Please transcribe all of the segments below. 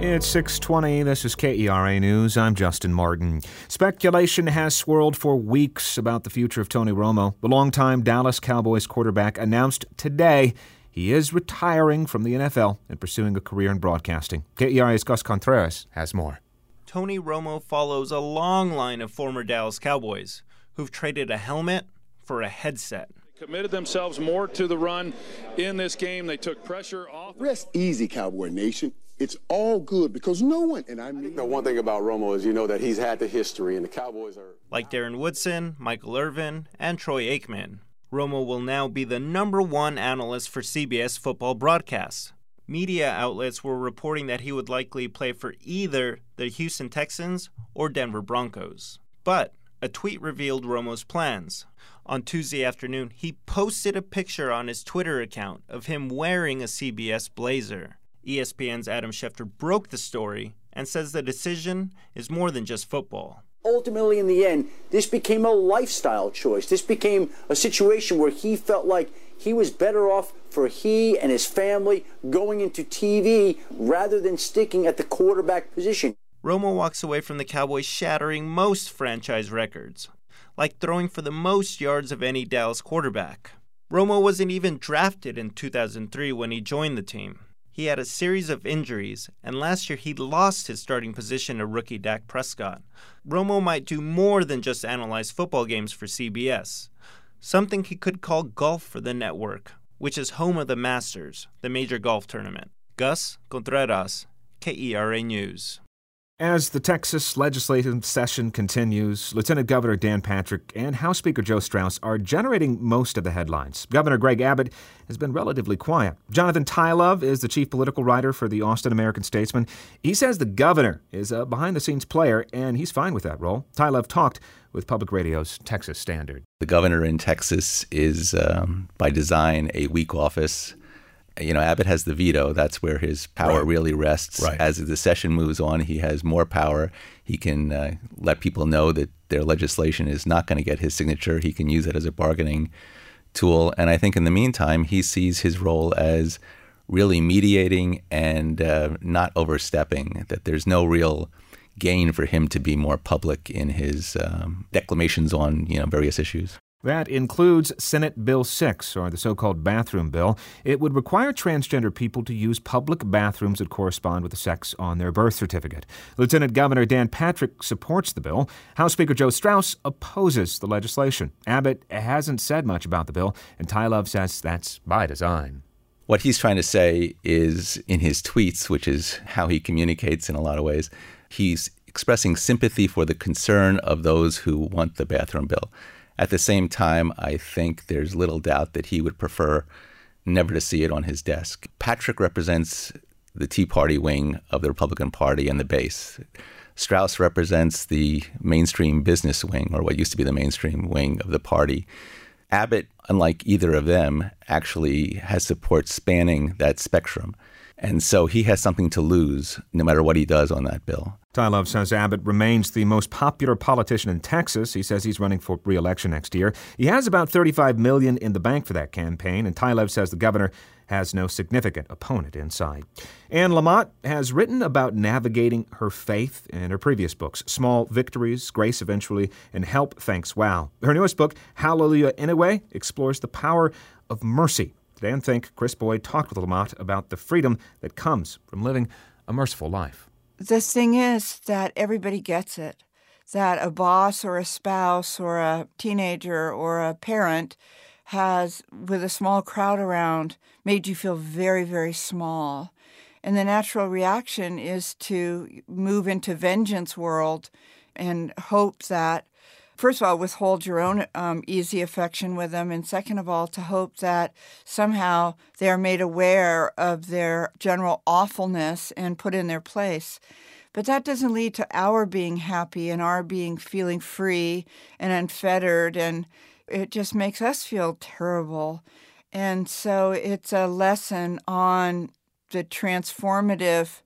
It's 6:20. This is KERA News. I'm Justin Martin. Speculation has swirled for weeks about the future of Tony Romo. The longtime Dallas Cowboys quarterback announced today he is retiring from the NFL and pursuing a career in broadcasting. KERA's Gus Contreras has more. Tony Romo follows a long line of former Dallas Cowboys who've traded a helmet for a headset. Committed themselves more to the run in this game. They took pressure off. Rest easy, Cowboy Nation. It's all good because no one, and I mean... The one thing about Romo is that he's had the history, and the Cowboys are... Like Darren Woodson, Michael Irvin, and Troy Aikman, Romo will now be the #1 analyst for CBS football broadcasts. Media outlets were reporting that he would likely play for either the Houston Texans or Denver Broncos. But a tweet revealed Romo's plans. On Tuesday afternoon, he posted a picture on his Twitter account of him wearing a CBS blazer. ESPN's Adam Schefter broke the story and says the decision is more than just football. Ultimately, in the end, this became a lifestyle choice. This became a situation where he felt like he was better off for he and his family going into TV rather than sticking at the quarterback position. Romo walks away from the Cowboys shattering most franchise records, like throwing for the most yards of any Dallas quarterback. Romo wasn't even drafted in 2003 when he joined the team. He had a series of injuries, and last year he lost his starting position to rookie Dak Prescott. Romo might do more than just analyze football games for CBS, something he could call golf for the network, which is home of the Masters, the major golf tournament. Gus Contreras, KERA News. As the Texas legislative session continues, Lieutenant Governor Dan Patrick and House Speaker Joe Straus are generating most of the headlines. Governor Greg Abbott has been relatively quiet. Jonathan Tylove is the chief political writer for the Austin American-Statesman. He says the governor is a behind-the-scenes player, and he's fine with that role. Tylove talked with Public Radio's Texas Standard. The governor in Texas is, by design, a weak office. Abbott has the veto. That's where his power really rests. Right. As the session moves on, he has more power. He can let people know that their legislation is not going to get his signature. He can use it as a bargaining tool. And I think in the meantime, he sees his role as really mediating and not overstepping, that there's no real gain for him to be more public in his declamations on various issues. That includes Senate Bill 6, or the so-called bathroom bill. It would require transgender people to use public bathrooms that correspond with the sex on their birth certificate. Lieutenant Governor Dan Patrick supports the bill. House Speaker Joe Straus opposes the legislation. Abbott hasn't said much about the bill, and Tylove says that's by design. What he's trying to say is, in his tweets, which is how he communicates in a lot of ways, he's expressing sympathy for the concern of those who want the bathroom bill. At the same time, I think there's little doubt that he would prefer never to see it on his desk. Patrick represents the Tea Party wing of the Republican Party and the base. Straus represents the mainstream business wing, or what used to be the mainstream wing of the party. Abbott, unlike either of them, actually has support spanning that spectrum. And so he has something to lose no matter what he does on that bill. Tylove says Abbott remains the most popular politician in Texas. He says he's running for re-election next year. He has about $35 million in the bank for that campaign, and Tylove says the governor has no significant opponent inside. Anne Lamott has written about navigating her faith in her previous books, Small Victories, Grace Eventually, and Help, Thanks, Wow. Her newest book, Hallelujah Anyway, explores the power of mercy. Today on Think, Chris Boyd talked with Lamott about the freedom that comes from living a merciful life. The thing is that everybody gets it, that a boss or a spouse or a teenager or a parent has, with a small crowd around, made you feel very, very small. And the natural reaction is to move into vengeance world and hope that, first of all, withhold your own easy affection with them, and second of all, to hope that somehow they are made aware of their general awfulness and put in their place. But that doesn't lead to our being happy and our feeling free and unfettered, and it just makes us feel terrible. And so it's a lesson on the transformative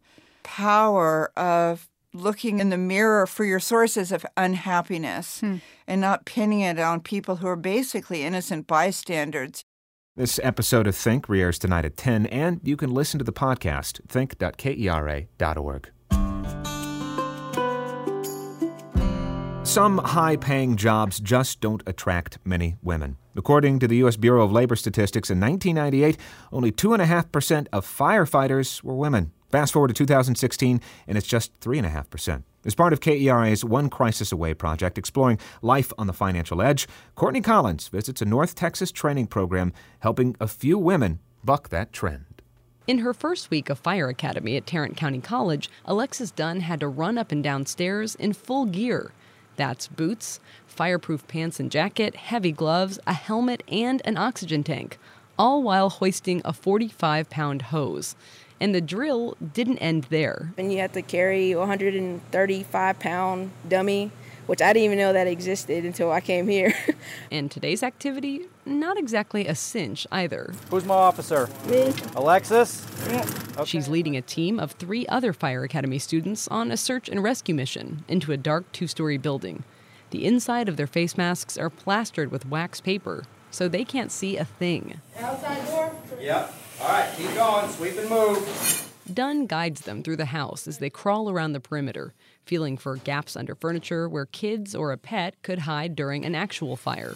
power of looking in the mirror for your sources of unhappiness and not pinning it on people who are basically innocent bystanders. This episode of Think re-airs tonight at 10, and you can listen to the podcast, think.kera.org. Some high-paying jobs just don't attract many women. According to the U.S. Bureau of Labor Statistics, in 1998, only 2.5% of firefighters were women. Fast forward to 2016, and it's just 3.5%. As part of KERA's One Crisis Away project exploring life on the financial edge, Courtney Collins visits a North Texas training program helping a few women buck that trend. In her first week of fire academy at Tarrant County College, Alexis Dunn had to run up and down stairs in full gear. That's boots, fireproof pants and jacket, heavy gloves, a helmet, and an oxygen tank, all while hoisting a 45-pound hose. And the drill didn't end there. And you have to carry a 135-pound dummy, which I didn't even know that existed until I came here. And today's activity, not exactly a cinch either. Who's my officer? Me. Alexis? Yeah. Okay. She's leading a team of 3 other Fire Academy students on a search and rescue mission into a dark 2-story building. The inside of their face masks are plastered with wax paper, so they can't see a thing. Outside door? Yep. All right, keep going. Sweep and move. Dunn guides them through the house as they crawl around the perimeter, feeling for gaps under furniture where kids or a pet could hide during an actual fire.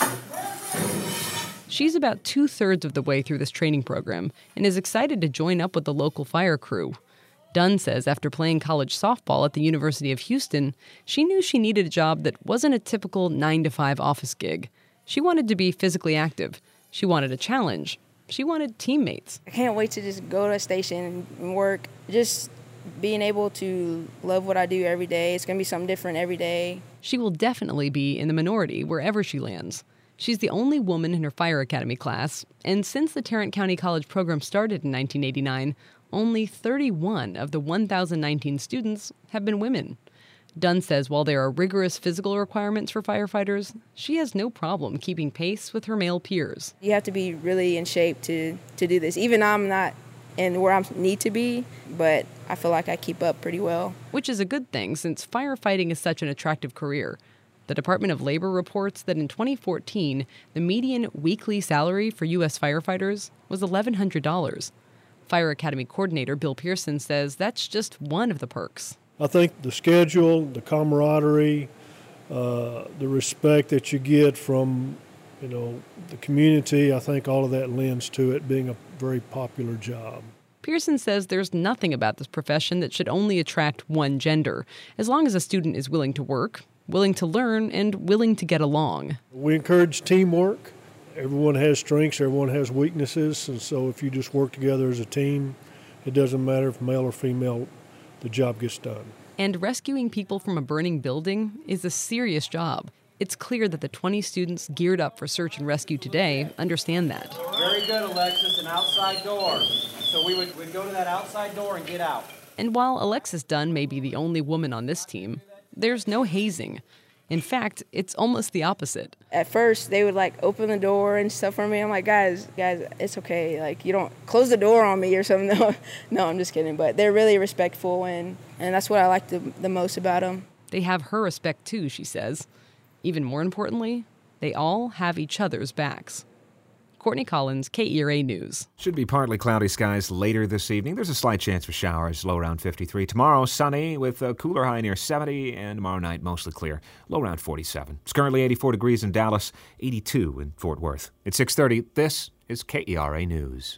She's about 2/3 of the way through this training program and is excited to join up with the local fire crew. Dunn says after playing college softball at the University of Houston, she knew she needed a job that wasn't a typical 9-to-5 office gig. She wanted to be physically active. She wanted a challenge. She wanted teammates. I can't wait to just go to a station and work. Just being able to love what I do every day. It's going to be something different every day. She will definitely be in the minority wherever she lands. She's the only woman in her Fire Academy class, and since the Tarrant County College program started in 1989, only 31 of the 1,019 students have been women. Dunn says while there are rigorous physical requirements for firefighters, she has no problem keeping pace with her male peers. You have to be really in shape to do this. Even I'm not in where I need to be, but I feel like I keep up pretty well. Which is a good thing since firefighting is such an attractive career. The Department of Labor reports that in 2014, the median weekly salary for U.S. firefighters was $1,100. Fire Academy coordinator Bill Pearson says that's just one of the perks. I think the schedule, the camaraderie, the respect that you get from, the community, I think all of that lends to it being a very popular job. Pearson says there's nothing about this profession that should only attract one gender, as long as a student is willing to work, willing to learn, and willing to get along. We encourage teamwork. Everyone has strengths, everyone has weaknesses, and so if you just work together as a team, it doesn't matter if male or female, the job gets done. And rescuing people from a burning building is a serious job. It's clear that the 20 students geared up for search and rescue today understand that. Very good, Alexis, an outside door. So we'd go to that outside door and get out. And while Alexis Dunn may be the only woman on this team, there's no hazing. In fact, it's almost the opposite. At first, they would open the door and stuff for me. I'm like, guys, it's okay. You don't close the door on me or something. No, I'm just kidding. But they're really respectful, and that's what I like the most about them. They have her respect too, she says. Even more importantly, they all have each other's backs. Courtney Collins, KERA News. Should be partly cloudy skies later this evening. There's a slight chance for showers, low around 53. Tomorrow, sunny with a cooler high near 70, and tomorrow night, mostly clear, low around 47. It's currently 84 degrees in Dallas, 82 in Fort Worth. At 6:30, this is KERA News.